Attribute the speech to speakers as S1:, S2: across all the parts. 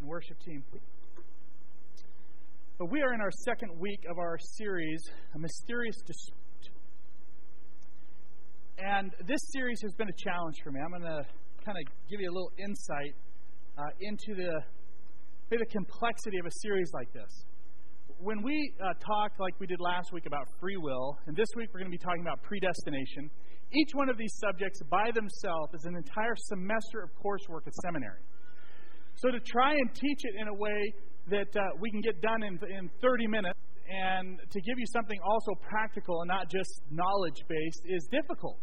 S1: worship team. But we are in our second week of our series, A Mysterious Dispute. And this series has been a challenge for me. I'm going to kind of give you a little insight into the complexity of a series like this. When we talk like we did last week about free will, and this week we're going to be talking about predestination, each one of these subjects by themselves is an entire semester of coursework at seminary. So to try and teach it in a way that we can get done in 30 minutes and to give you something also practical and not just knowledge-based is difficult.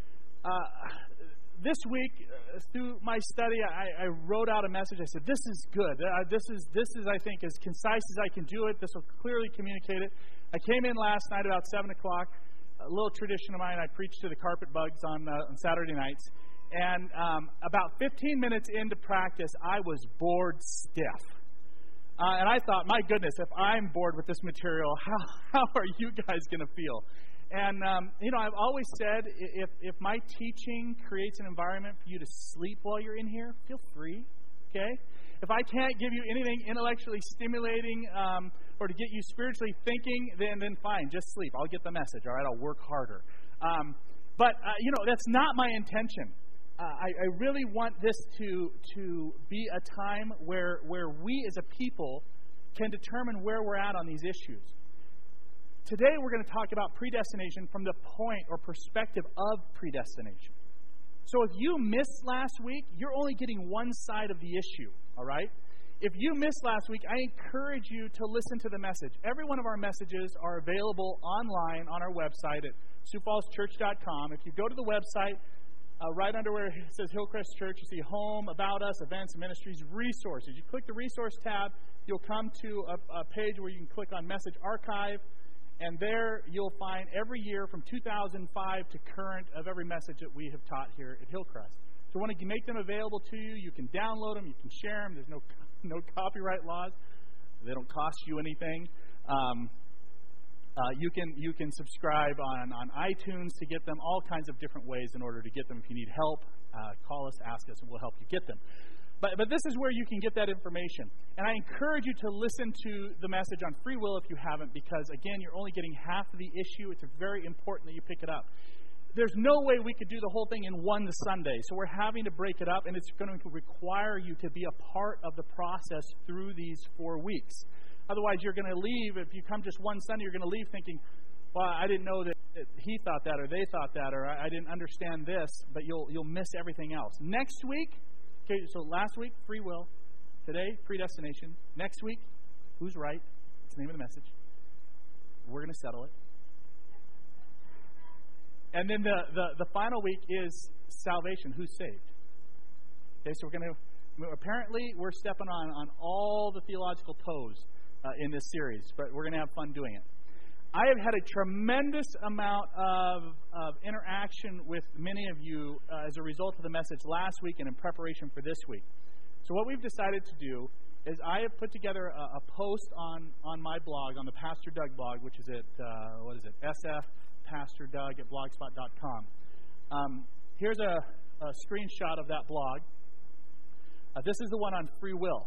S1: This week, through my study, I wrote out a message. I said, this is good. This is, I think, as concise as I can do it. This will clearly communicate it. I came in last night about 7 o'clock. A little tradition of mine, I preach to the carpet bugs on Saturday nights. And about 15 minutes into practice, I was bored stiff. And I thought, my goodness, if I'm bored with this material, how are you guys going to feel? And, I've always said, if my teaching creates an environment for you to sleep while you're in here, feel free, okay? If I can't give you anything intellectually stimulating or to get you spiritually thinking, then fine, just sleep. I'll get the message, all right? I'll work harder. But that's not my intention. I really want this to be a time where we as a people can determine where we're at on these issues. Today we're going to talk about predestination from the point or perspective of predestination. So if you missed last week, you're only getting one side of the issue, all right? If you missed last week, I encourage you to listen to the message. Every one of our messages are available online on our website at siouxfallschurch.com. If you go to the website, right under where it says Hillcrest Church, you see Home, About Us, Events, Ministries, Resources. You click the Resource tab, you'll come to a page where you can click on Message Archive, and there you'll find every year from 2005 to current of every message that we have taught here at Hillcrest. So when you make them available to you, you can download them, you can share them. There's no copyright laws. They don't cost you anything. You can subscribe on iTunes to get them, all kinds of different ways in order to get them. If you need help, call us, ask us, and we'll help you get them. But this is where you can get that information. And I encourage you to listen to the message on free will if you haven't, because, again, you're only getting half of the issue. It's very important that you pick it up. There's no way we could do the whole thing in one Sunday, so we're having to break it up, and it's going to require you to be a part of the process through these 4 weeks. Otherwise, you're going to leave. If you come just one Sunday, you're going to leave thinking, well, I didn't know that he thought that, or they thought that, or I didn't understand this, but you'll miss everything else. Next week, okay, so last week, free will. Today, predestination. Next week, who's right? It's the name of the message. We're going to settle it. And then the final week is salvation. Who's saved? Okay, so apparently we're stepping on all the theological toes in this series, but we're going to have fun doing it. I have had a tremendous amount of interaction with many of you as a result of the message last week and in preparation for this week. So what we've decided to do is I have put together a post on my blog, on the Pastor Doug blog, which is at, sfpastordoug@blogspot.com. Here's a screenshot of that blog. This is the one on free will.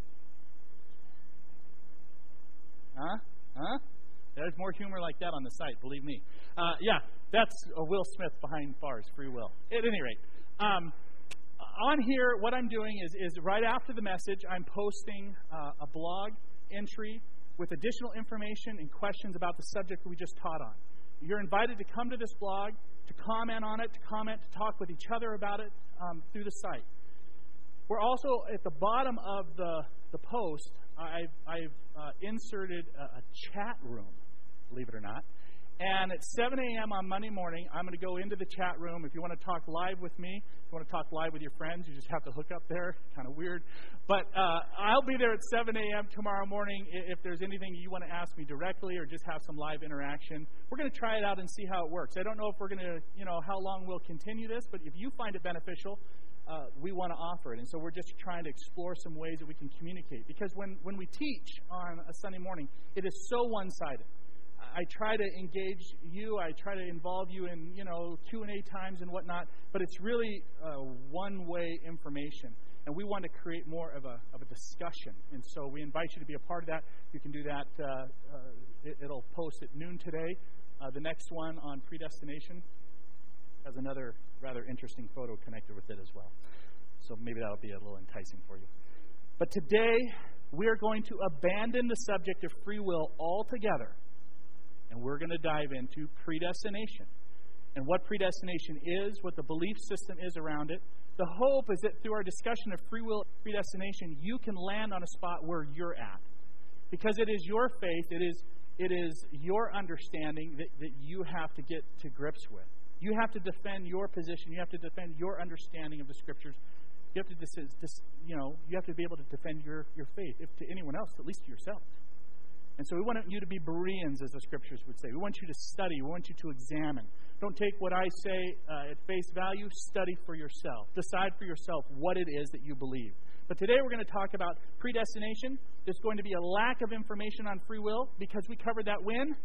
S1: Huh? There's more humor like that on the site, believe me. That's Will Smith behind bars, free will. At any rate, on here, what I'm doing is right after the message, I'm posting a blog entry with additional information and questions about the subject we just taught on. You're invited to come to this blog, to comment on it, to talk with each other about it through the site. We're also, at the bottom of the post, I've inserted a chat room, believe it or not. And at 7 a.m. on Monday morning, I'm going to go into the chat room. If you want to talk live with me, if you want to talk live with your friends, you just have to hook up there. Kind of weird. But I'll be there at 7 a.m. tomorrow morning. If there's anything you want to ask me directly or just have some live interaction, we're going to try it out and see how it works. I don't know if we're going to, how long we'll continue this, but if you find it beneficial, we want to offer it. And so we're just trying to explore some ways that we can communicate. Because when we teach on a Sunday morning, it is so one-sided. I try to engage you. I try to involve you in, Q&A times and whatnot. But it's really one-way information. and we want to create more of a discussion. And so we invite you to be a part of that. You can do that. It'll post at noon today. The next one on predestination has another rather interesting photo connected with it as well. So maybe that'll be a little enticing for you. But today, we are going to abandon the subject of free will altogether, and we're going to dive into predestination and what predestination is, what the belief system is around it. The hope is that through our discussion of free will and predestination, you can land on a spot where you're at. Because it is your faith, it is your understanding that you have to get to grips with. You have to defend your position. You have to defend your understanding of the Scriptures. You have to, you have to be able to defend your faith, if to anyone else, at least to yourself. And so we want you to be Bereans, as the Scriptures would say. We want you to study. We want you to examine. Don't take what I say at face value. Study for yourself. Decide for yourself what it is that you believe. But today we're going to talk about predestination. There's going to be a lack of information on free will because we covered that when?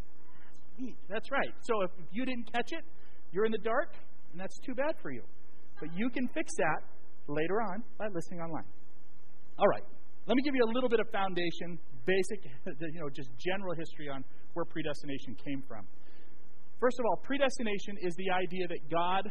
S1: That's right. So if you didn't catch it, you're in the dark, and that's too bad for you. But you can fix that later on by listening online. All right. Let me give you a little bit of foundation, basic, just general history on where predestination came from. First of all, predestination is the idea that God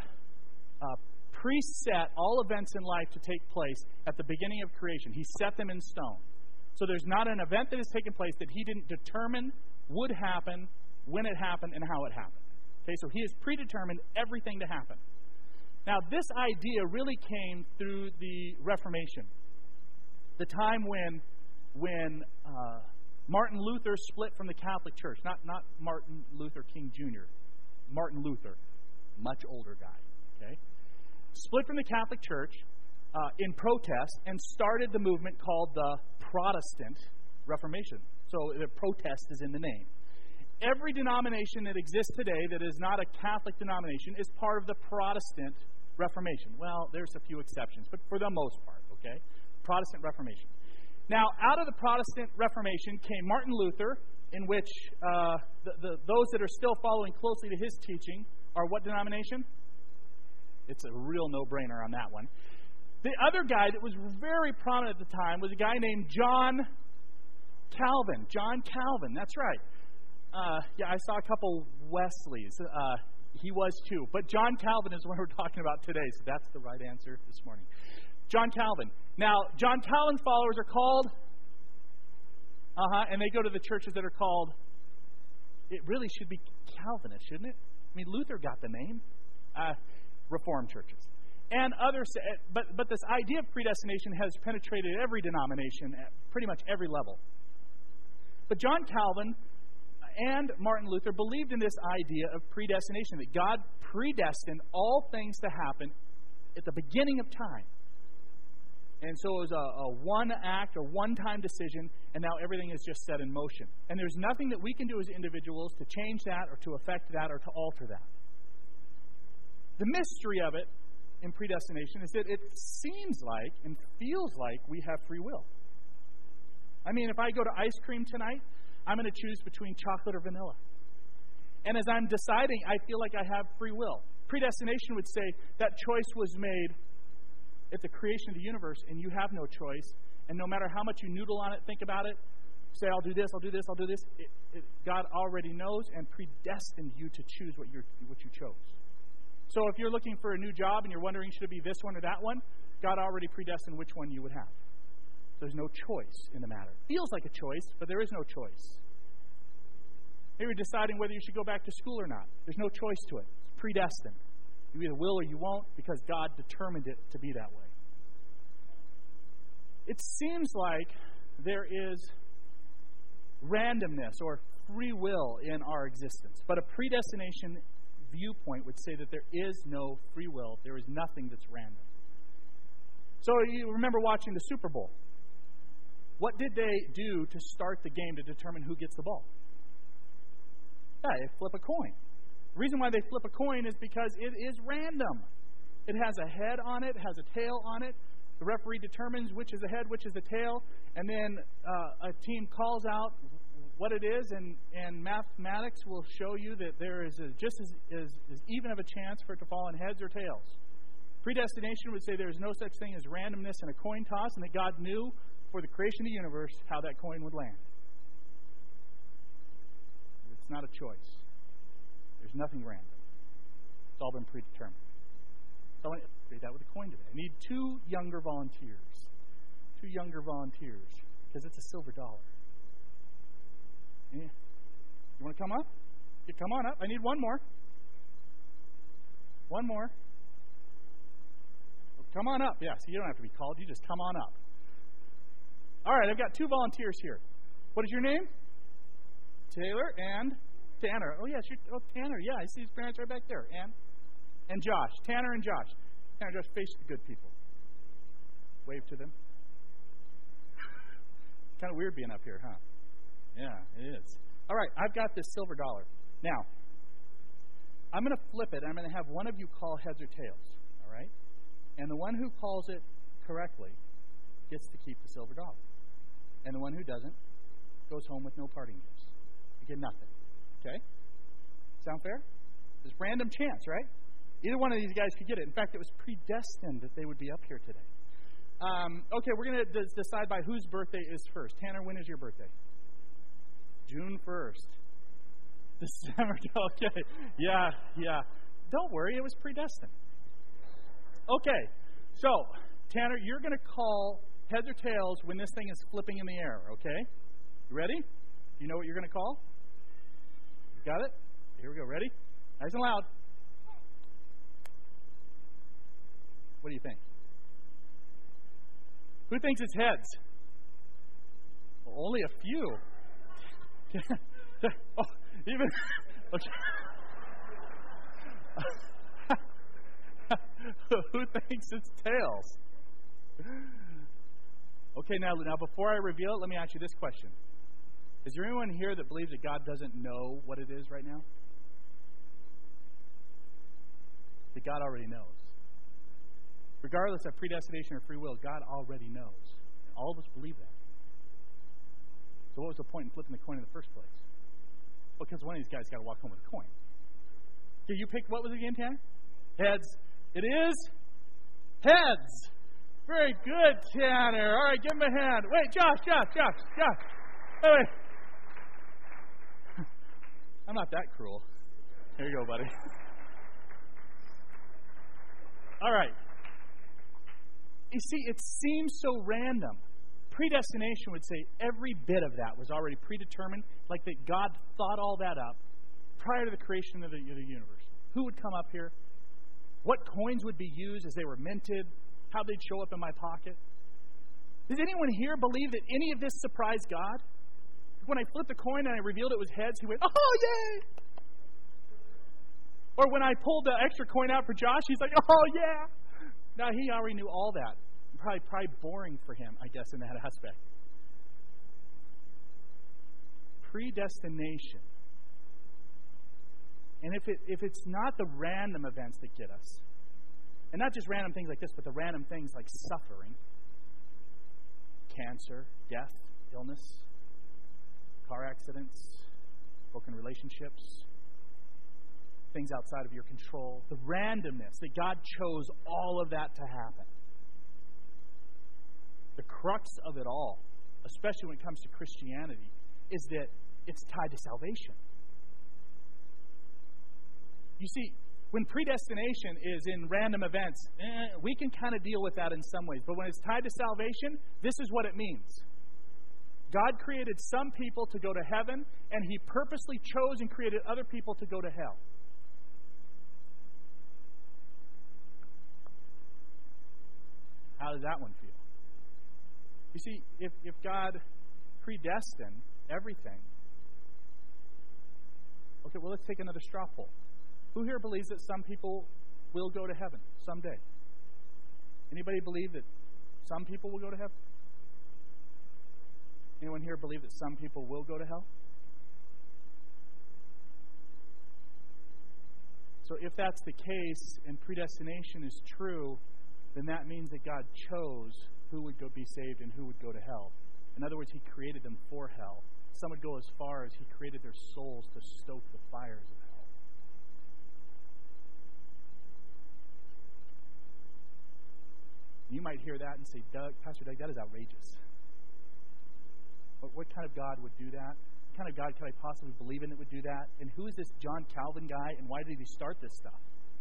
S1: preset all events in life to take place at the beginning of creation. He set them in stone. So there's not an event that has taken place that He didn't determine would happen, when it happened, and how it happened. Okay, so He has predetermined everything to happen. Now, this idea really came through the Reformation, the time when Martin Luther split from the Catholic Church. Not Martin Luther King Jr., Martin Luther, much older guy. Okay, split from the Catholic Church in protest and started the movement called the Protestant Reformation. So the protest is in the name. Every denomination that exists today that is not a Catholic denomination is part of the Protestant Reformation. Well, there's a few exceptions, but for the most part, okay? Protestant Reformation. Now, out of the Protestant Reformation came Martin Luther, in which those that are still following closely to his teaching are what denomination? It's a real no-brainer on that one. The other guy that was very prominent at the time was a guy named John Calvin. John Calvin, that's right. I saw a couple Wesleys. He was too. But John Calvin is the one we're talking about today, so that's the right answer this morning. John Calvin. Now, John Calvin's followers are called, and they go to the churches that are called, it really should be Calvinist, shouldn't it? I mean, Luther got the name. Reformed churches. And others, but this idea of predestination has penetrated every denomination at pretty much every level. But John Calvin and Martin Luther believed in this idea of predestination, that God predestined all things to happen at the beginning of time. And so it was a one act or one-time decision, and now everything is just set in motion. And there's nothing that we can do as individuals to change that or to affect that or to alter that. The mystery of it in predestination is that it seems like and feels like we have free will. I mean, if I go to ice cream tonight, I'm going to choose between chocolate or vanilla. And as I'm deciding, I feel like I have free will. Predestination would say that choice was made at the creation of the universe, and you have no choice. And no matter how much you noodle on it, think about it, say, I'll do this, I'll do this, I'll do this, God already knows and predestined you to choose what you chose. So if you're looking for a new job and you're wondering, should it be this one or that one, God already predestined which one you would have. There's no choice in the matter. It feels like a choice, but there is no choice. Maybe you're deciding whether you should go back to school or not. There's no choice to it. It's predestined. You either will or you won't because God determined it to be that way. It seems like there is randomness or free will in our existence, but a predestination viewpoint would say that there is no free will. There is nothing that's random. So you remember watching the Super Bowl. What did they do to start the game to determine who gets the ball? Yeah, they flip a coin. The reason why they flip a coin is because it is random. It has a head on it, has a tail on it. The referee determines which is the head, which is the tail, and then a team calls out what it is, and mathematics will show you that there is just as even of a chance for it to fall in heads or tails. Predestination would say there is no such thing as randomness in a coin toss, and that God knew for the creation of the universe how that coin would land. It's not a choice. There's nothing random. It's all been predetermined. So I want to illustrate that with a coin today. I need 2 younger volunteers. 2 younger volunteers, because it's a silver dollar. Yeah. You want to come up? Yeah, come on up. I need one more. One more. Come on up. Yeah, so you don't have to be called. You just come on up. All right, I've got 2 volunteers here. What is your name? Taylor and Tanner. Oh, yes, Tanner. Yeah, I see his parents right back there. And Josh. Tanner and Josh. Tanner and Josh, face the good people. Wave to them. Kind of weird being up here, huh? Yeah, it is. All right, I've got this silver dollar. Now, I'm going to flip it, and I'm going to have one of you call heads or tails. All right? And the one who calls it correctly gets to keep the silver dollar. And the one who doesn't goes home with no parting gifts. You get nothing. Okay? Sound fair? There's random chance, right? Either one of these guys could get it. In fact, it was predestined that they would be up here today. Okay, we're going to decide by whose birthday is first. Tanner, when is your birthday? June 1st. December. Okay. Yeah. Don't worry, it was predestined. Okay, so, Tanner, you're going to call heads or tails when this thing is flipping in the air, okay? You ready? You know what you're going to call? You got it? Here we go. Ready? Nice and loud. What do you think? Who thinks it's heads? Well, only a few. Oh, even okay. Who thinks it's tails? Okay, now before I reveal it, let me ask you this question. Is there anyone here that believes that God doesn't know what it is right now? That God already knows. Regardless of predestination or free will, God already knows. And all of us believe that. So what was the point in flipping the coin in the first place? Well, because one of these guys got to walk home with a coin. Okay, you picked, what was it again, Tanner? Heads. It is heads. Very good, Tanner. All right, give him a hand. Wait, Josh. Wait. I'm not that cruel. Here you go, buddy. All right. You see, it seems so random. Predestination would say every bit of that was already predetermined, like that God thought all that up prior to the creation of the universe. Who would come up here? What coins would be used as they were minted? How they'd show up in my pocket? Does anyone here believe that any of this surprised God? When I flipped the coin and I revealed it was heads, he went, oh, yay! Or when I pulled the extra coin out for Josh, he's like, oh, yeah! Now, he already knew all that. Probably boring for him, I guess, in that aspect. Predestination. And if it's not the random events that get us, and not just random things like this, but the random things like suffering, cancer, death, illness, car accidents, broken relationships, things outside of your control, the randomness that God chose all of that to happen. The crux of it all, especially when it comes to Christianity, is that it's tied to salvation. You see, when predestination is in random events, we can kind of deal with that in some ways. But when it's tied to salvation, this is what it means. God created some people to go to heaven, and He purposely chose and created other people to go to hell. How does that one feel? You see, if God predestined everything, okay, well, let's take another straw poll. Who here believes that some people will go to heaven someday? Anybody believe that some people will go to heaven? Anyone here believe that some people will go to hell? So if that's the case and predestination is true, then that means that God chose who would be saved and who would go to hell. In other words, He created them for hell. Some would go as far as He created their souls to stoke the fires of hell. You might hear that and say, Pastor Doug, that is outrageous. What kind of God would do that? What kind of God could I possibly believe in that would do that? And who is this John Calvin guy, and why did he start this stuff?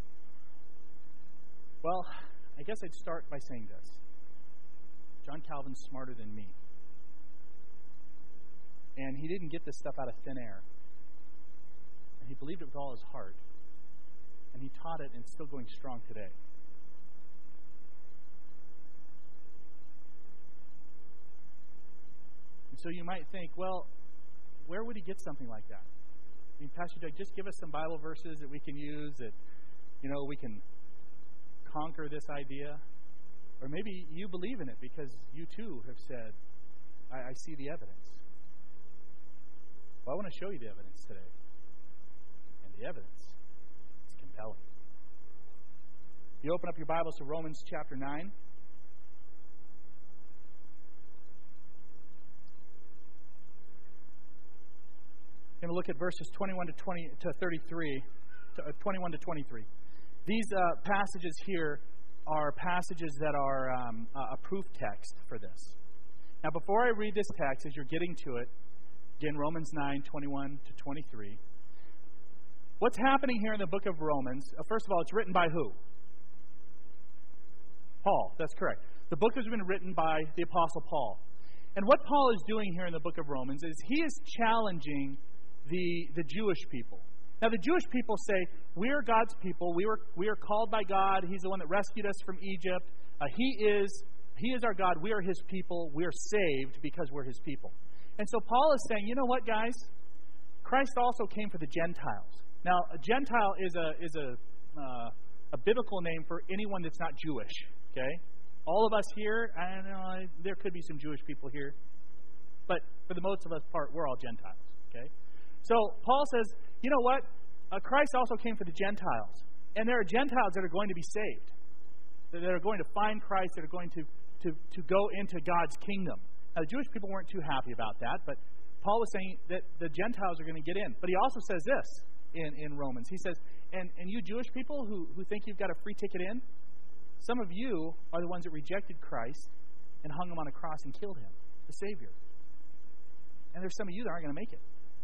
S1: Well, I guess I'd start by saying this. John Calvin's smarter than me. And he didn't get this stuff out of thin air. And he believed it with all his heart. And he taught it, and it's still going strong today. And so you might think, well, where would he get something like that? I mean, Pastor Doug, just give us some Bible verses that we can use that, we can conquer this idea. Or maybe you believe in it because you too have said, I see the evidence. Well, I want to show you the evidence today. And the evidence is compelling. You open up your Bibles to Romans chapter 9. We're going to look at verses 21 to 33. 21 to 23. These passages here are passages that are a proof text for this. Now, before I read this text, as you're getting to it, again, Romans 9, 21 to 23. What's happening here in the book of Romans? First of all, it's written by who? Paul. That's correct. The book has been written by the Apostle Paul. And what Paul is doing here in the book of Romans is he is challenging the Jewish people. Now, the Jewish people say, we are God's people. We are called by God. He's the one that rescued us from Egypt. He is our God. We are His people. We are saved because we're His people. And so Paul is saying, you know what, guys? Christ also came for the Gentiles. Now, a Gentile is a biblical name for anyone that's not Jewish. Okay, all of us here, I don't know, there could be some Jewish people here, but for the most of us part, we're all Gentiles. Okay, so Paul says, you know what? Christ also came for the Gentiles, and there are Gentiles that are going to be saved, that are going to find Christ, that are going to go into God's kingdom. Now, the Jewish people weren't too happy about that, but Paul was saying that the Gentiles are going to get in. But he also says this in Romans. He says, and you Jewish people who think you've got a free ticket in, some of you are the ones that rejected Christ and hung him on a cross and killed him, the Savior. And there's some of you that aren't going to make it.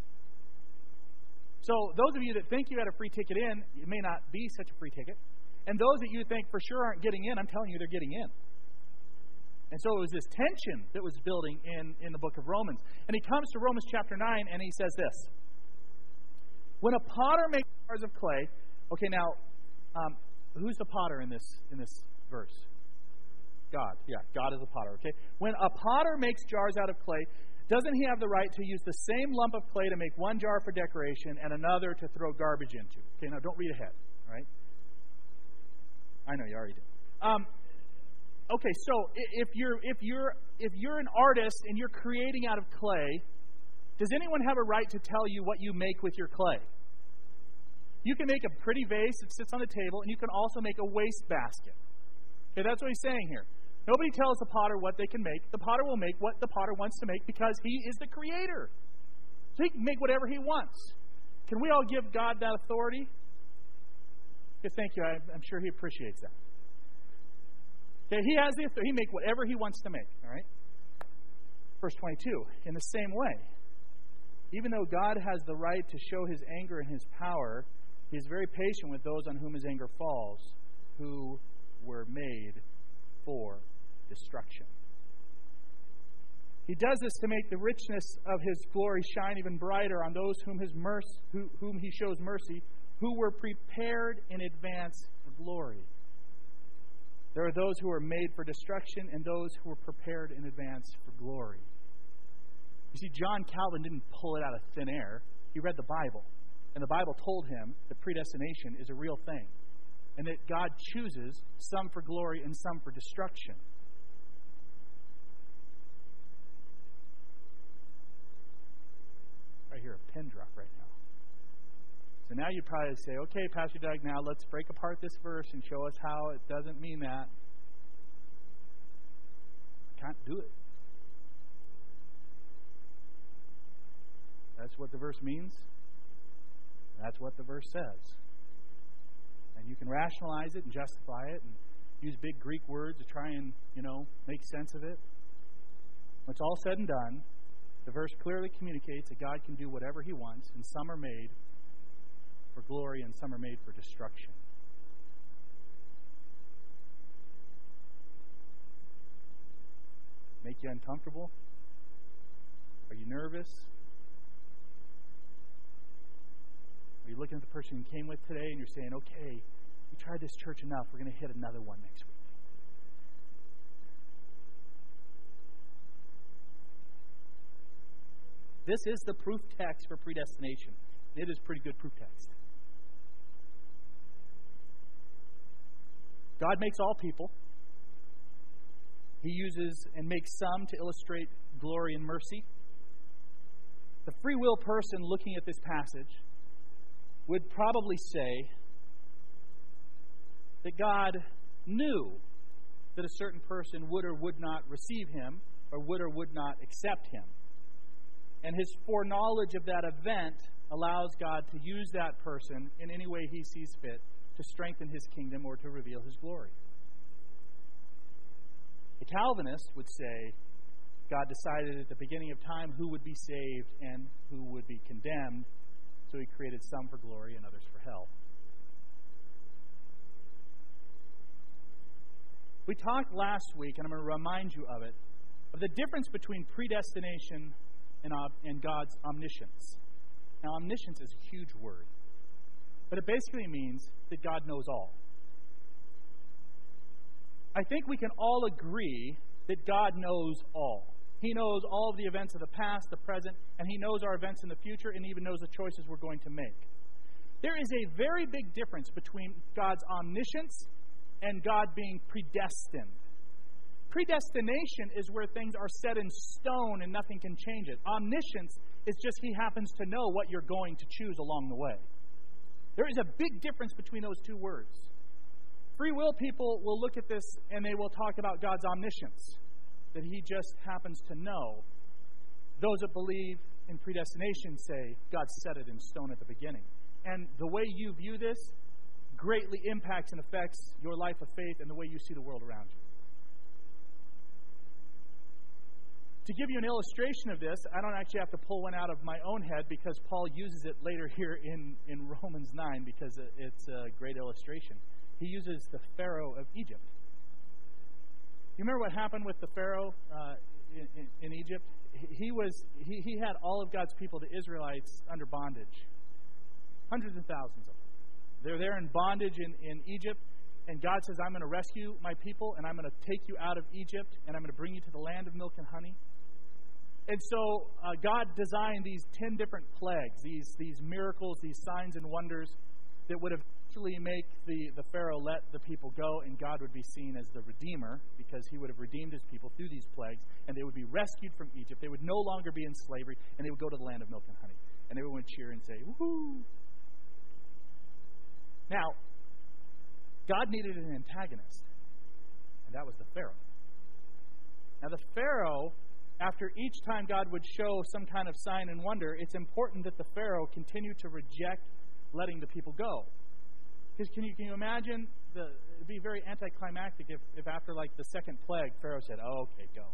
S1: So those of you that think you had a free ticket in, it may not be such a free ticket. And those that you think for sure aren't getting in, I'm telling you, they're getting in. And so it was this tension that was building in the book of Romans. And he comes to Romans chapter 9 and he says this. When a potter makes jars of clay, okay, now, who's the potter in this verse? God. Yeah, God is a potter, okay? When a potter makes jars out of clay, doesn't he have the right to use the same lump of clay to make one jar for decoration and another to throw garbage into? Okay, now don't read ahead, all right? I know you already did. Okay, so if you're an artist and you're creating out of clay, does anyone have a right to tell you what you make with your clay? You can make a pretty vase that sits on the table, and you can also make a waste basket. Okay, that's what he's saying here. Nobody tells the potter what they can make. The potter will make what the potter wants to make because he is the creator. So he can make whatever he wants. Can we all give God that authority? Okay, thank you. I'm sure he appreciates that. Okay, he has the authority. He can make whatever he wants to make. All right? Verse 22. In the same way, even though God has the right to show his anger and his power, he is very patient with those on whom his anger falls, who were made for destruction. He does this to make the richness of his glory shine even brighter on those whom he shows mercy, who were prepared in advance for glory. There are those who are made for destruction and those who were prepared in advance for glory. You see, John Calvin didn't pull it out of thin air. He read the Bible. And the Bible told him that predestination is a real thing. And that God chooses some for glory and some for destruction. I hear a pin drop right now. So now you'd probably say, okay, Pastor Doug, now let's break apart this verse and show us how it doesn't mean that. I can't do it. That's what the verse means. That's what the verse says. And you can rationalize it and justify it. And use big Greek words to try and, make sense of it. When it's all said and done, the verse clearly communicates that God can do whatever He wants, and some are made for glory and some are made for destruction. Make you uncomfortable? Are you nervous? Are you looking at the person you came with today and you're saying, okay, we tried this church enough, we're going to hit another one next week? This is the proof text for predestination. It is pretty good proof text. God makes all people. He uses and makes some to illustrate glory and mercy. The free will person looking at this passage would probably say that God knew that a certain person would or would not receive Him, or would not accept Him. And His foreknowledge of that event allows God to use that person in any way He sees fit to strengthen His kingdom or to reveal His glory. The Calvinist would say God decided at the beginning of time who would be saved and who would be condemned, so He created some for glory and others for hell. We talked last week, and I'm going to remind you of it, of the difference between predestination and God's omniscience. Now, omniscience is a huge word, but it basically means that God knows all. I think we can all agree that God knows all. He knows all of the events of the past, the present, and He knows our events in the future, and even knows the choices we're going to make. There is a very big difference between God's omniscience and God being predestined. Predestination is where things are set in stone and nothing can change it. Omniscience is just He happens to know what you're going to choose along the way. There is a big difference between those two words. Free will people will look at this and they will talk about God's omniscience, that He just happens to know. Those that believe in predestination say God set it in stone at the beginning. And the way you view this greatly impacts and affects your life of faith and the way you see the world around you. To give you an illustration of this, I don't actually have to pull one out of my own head because Paul uses it later here in Romans 9 because it's a great illustration. He uses the Pharaoh of Egypt. You remember what happened with the Pharaoh in Egypt? He had all of God's people, the Israelites, under bondage. Hundreds and thousands of them. They're there in bondage in Egypt, and God says, I'm going to rescue my people, and I'm going to take you out of Egypt, and I'm going to bring you to the land of milk and honey. And so God designed these 10 different plagues, these miracles, these signs and wonders that would eventually make the Pharaoh let the people go, and God would be seen as the Redeemer because He would have redeemed His people through these plagues, and they would be rescued from Egypt. They would no longer be in slavery, and they would go to the land of milk and honey. And everyone would cheer and say, woohoo! Now, God needed an antagonist, and that was the Pharaoh. Now, the Pharaoh, after each time God would show some kind of sign and wonder, it's important that the Pharaoh continue to reject letting the people go. Because can you imagine? It'd be very anticlimactic if after like the second plague, Pharaoh said, oh, okay, go.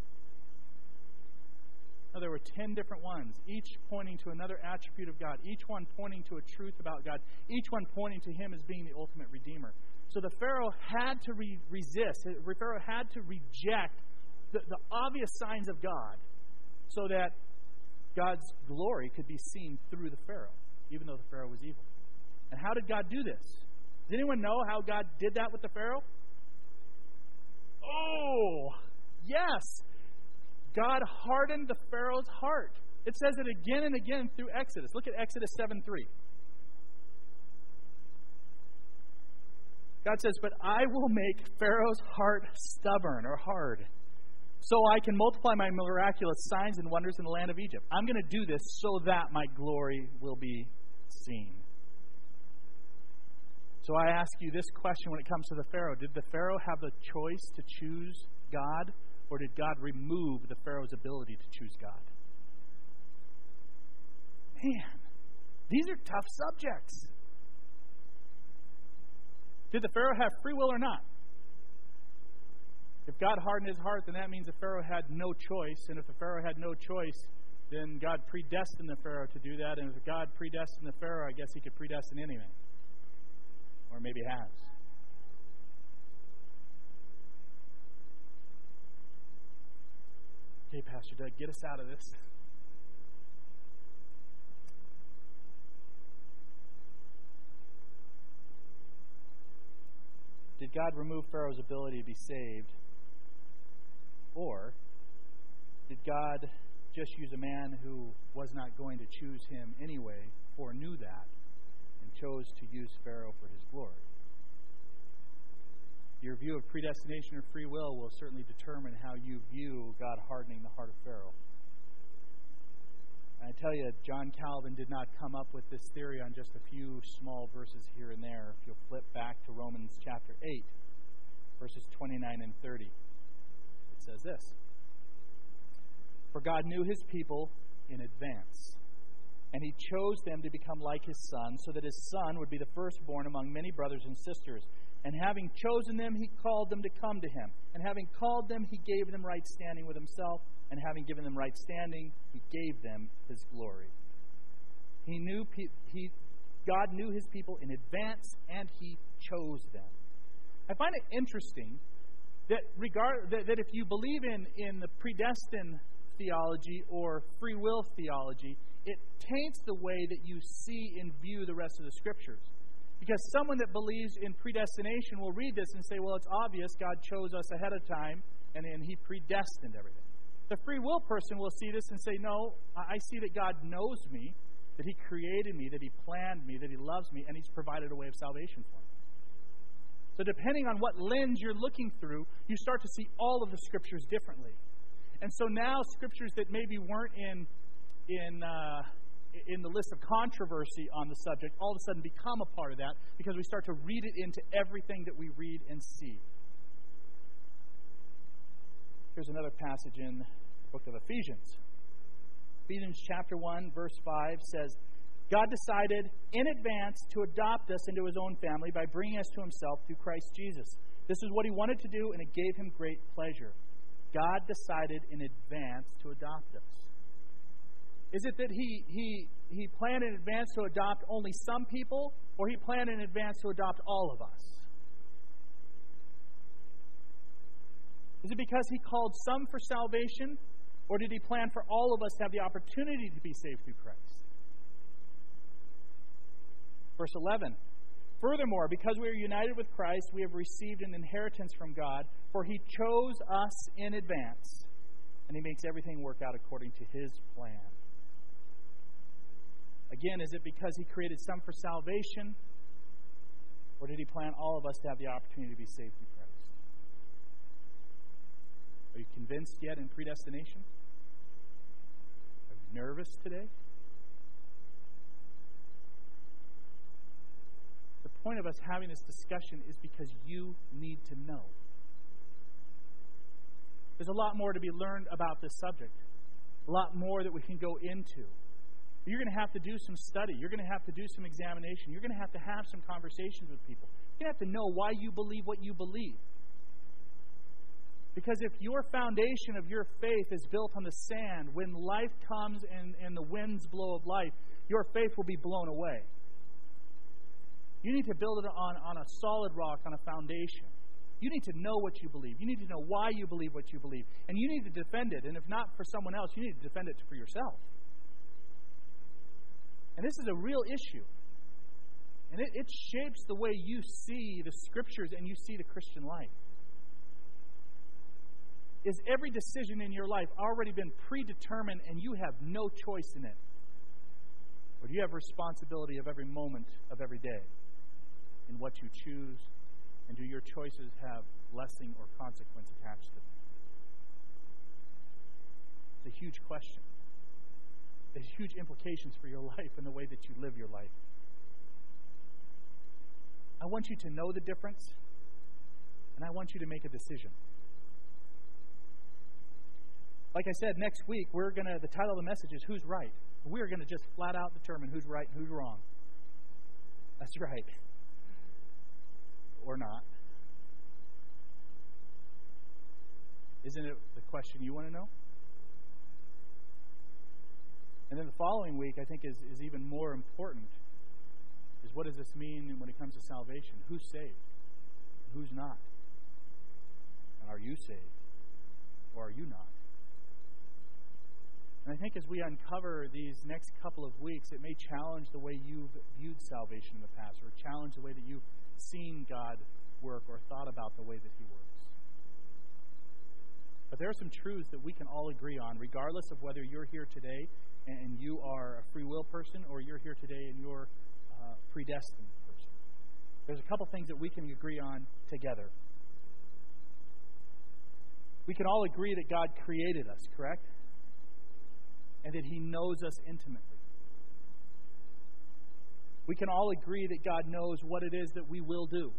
S1: Now, there were 10 different ones, each pointing to another attribute of God, each one pointing to a truth about God, each one pointing to Him as being the ultimate Redeemer. So the Pharaoh had to resist. The Pharaoh had to reject the obvious signs of God so that God's glory could be seen through the Pharaoh, even though the Pharaoh was evil. And how did God do this? Does anyone know how God did that with the Pharaoh? Oh, yes. God hardened the Pharaoh's heart. It says it again and again through Exodus. Look at Exodus 7:3. God says, but I will make Pharaoh's heart stubborn or hard, so I can multiply my miraculous signs and wonders in the land of Egypt. I'm going to do this so that my glory will be seen. So I ask you this question when it comes to the Pharaoh. Did the Pharaoh have the choice to choose God, or did God remove the Pharaoh's ability to choose God? Man, these are tough subjects. Did the Pharaoh have free will or not? If God hardened his heart, then that means the Pharaoh had no choice. And if the Pharaoh had no choice, then God predestined the Pharaoh to do that. And if God predestined the Pharaoh, I guess he could predestine anything. Or maybe has. Okay, Pastor Doug, get us out of this. Did God remove Pharaoh's ability to be saved? Or did God just use a man who was not going to choose him anyway, foreknew that, and chose to use Pharaoh for his glory? Your view of predestination or free will certainly determine how you view God hardening the heart of Pharaoh. And I tell you, John Calvin did not come up with this theory on just a few small verses here and there. If you'll flip back to Romans chapter 8, verses 29 and 30, it says this: "For God knew his people in advance, and he chose them to become like his Son, so that his Son would be the firstborn among many brothers and sisters. And having chosen them, he called them to come to him. And having called them, he gave them right standing with himself. And having given them right standing, he gave them his glory." God knew his people in advance, and he chose them. I find it interesting that if you believe in the predestined theology or free will theology, it taints the way that you see and view the rest of the Scriptures. Because someone that believes in predestination will read this and say, well, it's obvious God chose us ahead of time, and he predestined everything. The free will person will see this and say, no, I see that God knows me, that he created me, that he planned me, that he loves me, and he's provided a way of salvation for me. So depending on what lens you're looking through, you start to see all of the Scriptures differently. And so now Scriptures that maybe weren't in the list of controversy on the subject all of a sudden become a part of that because we start to read it into everything that we read and see. Here's another passage in the book of Ephesians. Ephesians chapter 1, verse 5 says, "God decided in advance to adopt us into his own family by bringing us to himself through Christ Jesus. This is what he wanted to do, and it gave him great pleasure." God decided in advance to adopt us. Is it that he planned in advance to adopt only some people, or he planned in advance to adopt all of us? Is it because he called some for salvation, or did he plan for all of us to have the opportunity to be saved through Christ? Verse 11, "Furthermore, because we are united with Christ, we have received an inheritance from God, for he chose us in advance, and he makes everything work out according to his plan." Again, is it because he created some for salvation, or did he plan all of us to have the opportunity to be saved through Christ? Are you convinced yet in predestination? Are you nervous today? The point of us having this discussion is because you need to know. There's a lot more to be learned about this subject. A lot more that we can go into. You're going to have to do some study. You're going to have to do some examination. You're going to have some conversations with people. You're going to have to know why you believe what you believe. Because if your foundation of your faith is built on the sand, when life comes and the winds blow of life, your faith will be blown away. You need to build it on a solid rock, on a foundation. You need to know what you believe. You need to know why you believe what you believe. And you need to defend it. And if not for someone else, you need to defend it for yourself. And this is a real issue. And it shapes the way you see the Scriptures and you see the Christian life. Is every decision in your life already been predetermined and you have no choice in it? Or do you have responsibility of every moment of every day in what you choose? And do your choices have blessing or consequence attached to them? It's a huge question. There's huge implications for your life and the way that you live your life. I want you to know the difference, and I want you to make a decision. Like I said, next week, the title of the message is Who's Right? We're going to just flat out determine who's right and who's wrong. That's right. Or not. Isn't it the question you want to know? And then the following week, I think, is even more important, is what does this mean when it comes to salvation? Who's saved? Who's not? And are you saved? Or are you not? And I think as we uncover these next couple of weeks, it may challenge the way you've viewed salvation in the past, or challenge the way that you've seen God work or thought about the way that He works. But there are some truths that we can all agree on, regardless of whether you're here today and you are a free will person, or you're here today and you're a predestined person. There's a couple things that we can agree on together. We can all agree that God created us, correct? And that He knows us intimately. We can all agree that God knows what it is that we will do.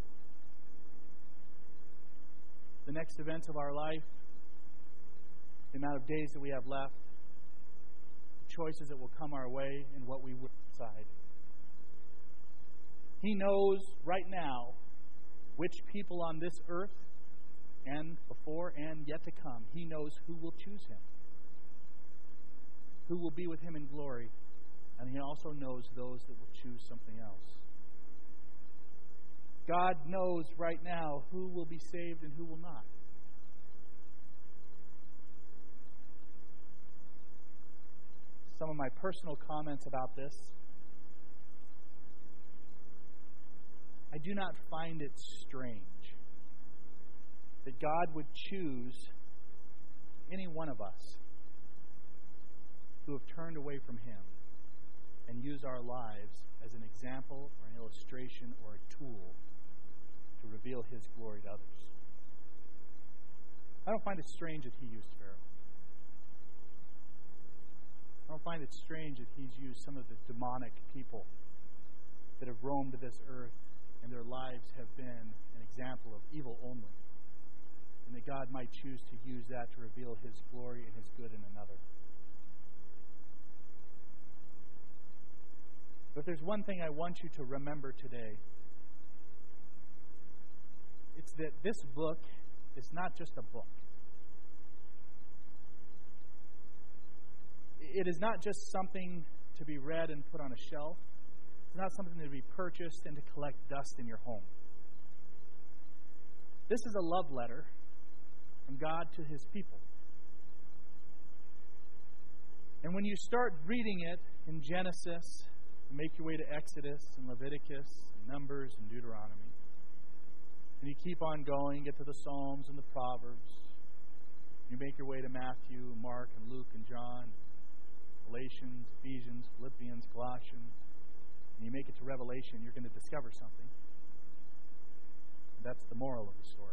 S1: The next events of our life, the amount of days that we have left, choices that will come our way, and what we will decide. He knows right now which people on this earth, and before and yet to come, He knows who will choose Him, who will be with Him in glory, and He also knows those that will choose something else. God knows right now who will be saved and who will not. Some of my personal comments about this. I do not find it strange that God would choose any one of us who have turned away from Him and use our lives as an example or an illustration or a tool to reveal His glory to others. I don't find it strange that He used Pharaoh. I don't find it strange that He's used some of the demonic people that have roamed this earth and their lives have been an example of evil only. And that God might choose to use that to reveal His glory and His good in another. But there's one thing I want you to remember today. It's that this book is not just a book. It is not just something to be read and put on a shelf. It's not something to be purchased and to collect dust in your home. This is a love letter from God to His people. And when you start reading it in Genesis, you make your way to Exodus and Leviticus and Numbers and Deuteronomy, and you keep on going, get to the Psalms and the Proverbs. You make your way to Matthew, Mark, and Luke, and John, Galatians, Ephesians, Philippians, Colossians, and you make it to Revelation, you're going to discover something. That's the moral of the story.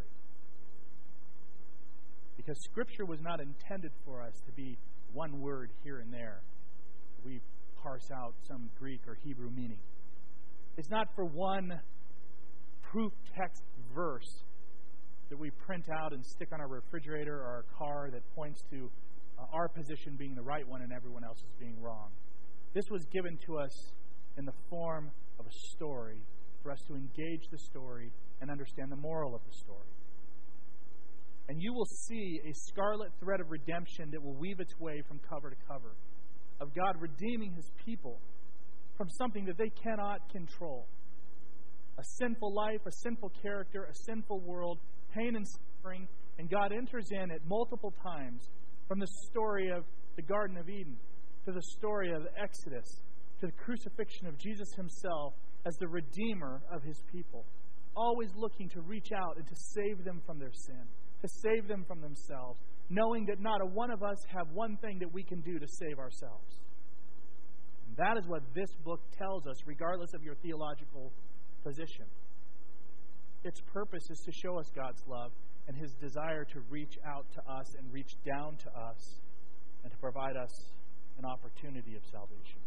S1: Because Scripture was not intended for us to be one word here and there. We parse out some Greek or Hebrew meaning. It's not for one proof text verse that we print out and stick on our refrigerator or our car that points to our position being the right one and everyone else is being wrong. This was given to us in the form of a story for us to engage the story and understand the moral of the story. And you will see a scarlet thread of redemption that will weave its way from cover to cover, of God redeeming His people from something that they cannot control. A sinful life, a sinful character, a sinful world, pain and suffering, and God enters in at multiple times, from the story of the Garden of Eden to the story of Exodus to the crucifixion of Jesus Himself as the Redeemer of His people, always looking to reach out and to save them from their sin, to save them from themselves, knowing that not a one of us have one thing that we can do to save ourselves. And that is what this book tells us, regardless of your theological position. Its purpose is to show us God's love and His desire to reach out to us and reach down to us and to provide us an opportunity of salvation.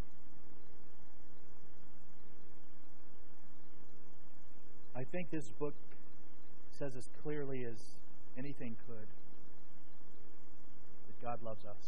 S1: I think this book says as clearly as anything could that God loves us.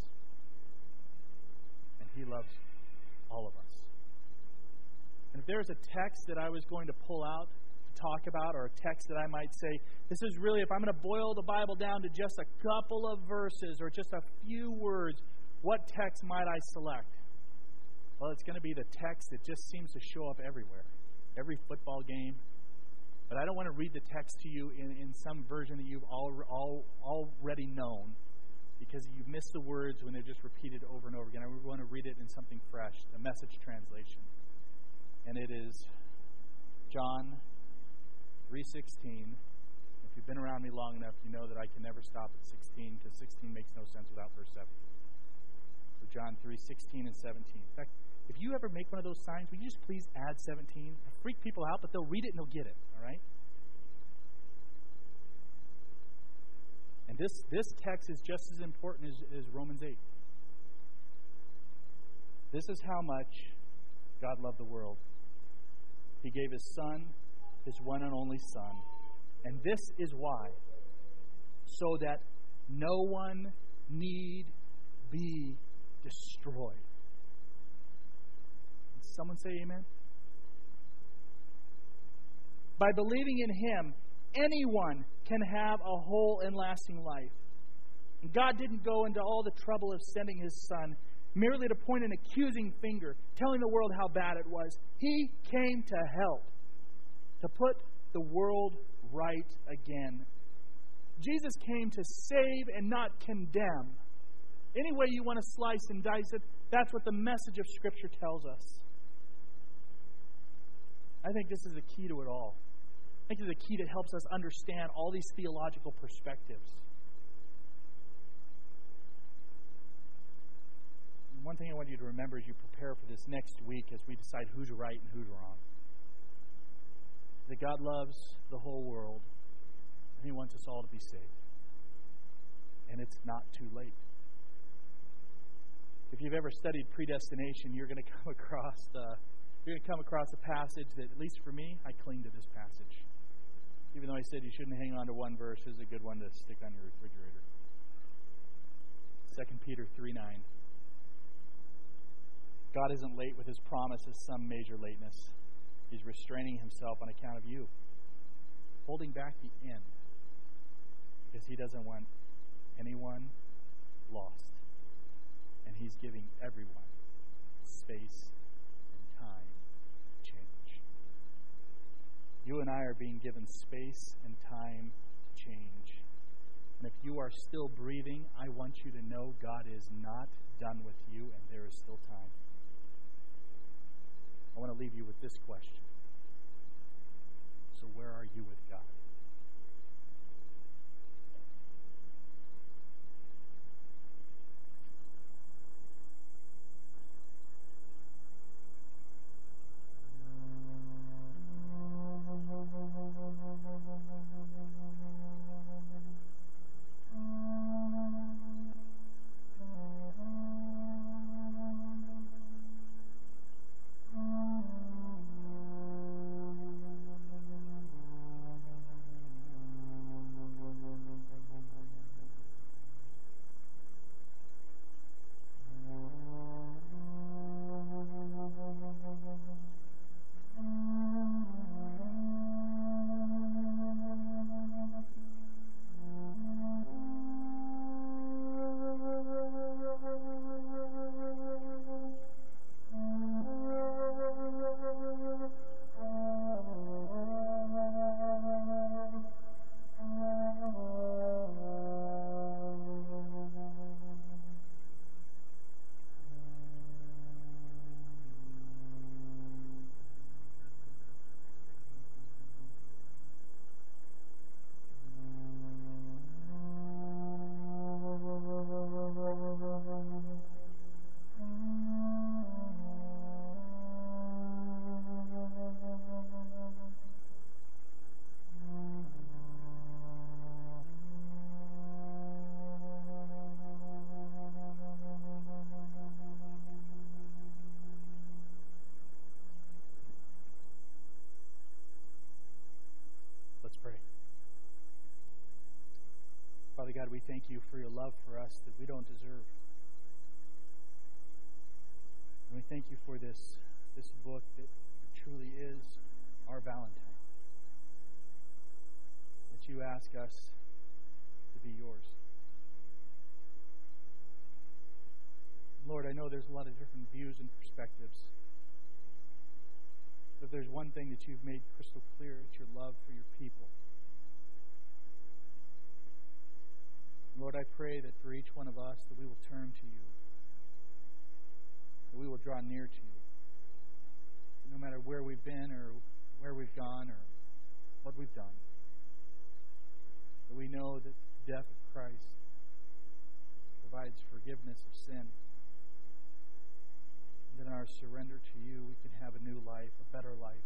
S1: And He loves all of us. And if there's a text that I was going to pull out to talk about, or a text that I might say, this is really, if I'm going to boil the Bible down to just a couple of verses or just a few words, what text might I select? Well, it's going to be the text that just seems to show up everywhere. Every football game. But I don't want to read the text to you in some version that you've already known, because you miss the words when they're just repeated over and over again. I want to read it in something fresh, a Message translation. And it is John 3:16. If you've been around me long enough, you know that I can never stop at 16, because 16 makes no sense without verse 17. So John 3:16 and 17. In fact, if you ever make one of those signs, will you just please add 17? It'll freak people out, but they'll read it and they'll get it, all right? And this text is just as important as Romans 8. This is how much God loved the world. He gave His Son, His one and only Son. And this is why. So that no one need be destroyed. Someone say amen? By believing in Him, anyone can have a whole and lasting life. And God didn't go into all the trouble of sending His Son merely to point an accusing finger, telling the world how bad it was. He came to help, to put the world right again. Jesus came to save and not condemn. Any way you want to slice and dice it, that's what the message of Scripture tells us. I think this is the key to it all. I think it's the key that helps us understand all these theological perspectives. One thing I want you to remember as you prepare for this next week, as we decide who's right and who's wrong, that God loves the whole world, and He wants us all to be saved. And it's not too late. If you've ever studied predestination, you're going to come across a passage that, at least for me, I cling to this passage. Even though I said you shouldn't hang on to one verse, this is a good one to stick on your refrigerator. 2 Peter 3:9. God isn't late with His promises, some major lateness. He's restraining Himself on account of you, holding back the end, because He doesn't want anyone lost. And He's giving everyone space and time to change. You and I are being given space and time to change. And if you are still breathing, I want you to know God is not done with you, and there is still time. I want to leave you with this question. So where are you with God? Father God, we thank You for Your love for us that we don't deserve. And we thank You for this book that truly is our Valentine. that you ask us to be yours. Lord, I know there's a lot of different views and perspectives. But if there's one thing that you've made crystal clear, it's your love for your people. Lord, I pray that for each one of us that we will turn to you, that we will draw near to you. That no matter where we've been or where we've gone or what we've done, that we know that the death of Christ provides forgiveness of sin. And that in our surrender to you, we can have a new life, a better life,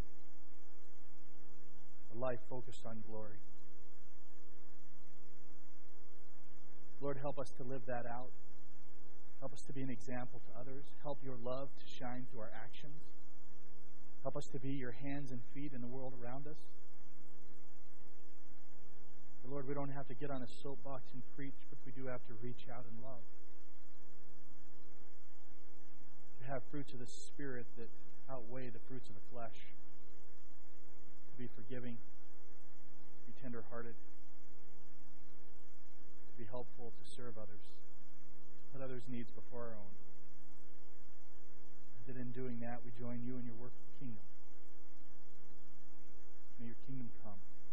S1: a life focused on glory. Lord, help us to live that out. Help us to be an example to others. Help your love to shine through our actions. Help us to be your hands and feet in the world around us. But Lord, we don't have to get on a soapbox and preach, but we do have to reach out and love. To have fruits of the Spirit that outweigh the fruits of the flesh. To be forgiving, to be tender-hearted, be helpful, to serve others, to put others' needs before our own. And that in doing that, we join you in your work of the kingdom. May your kingdom come.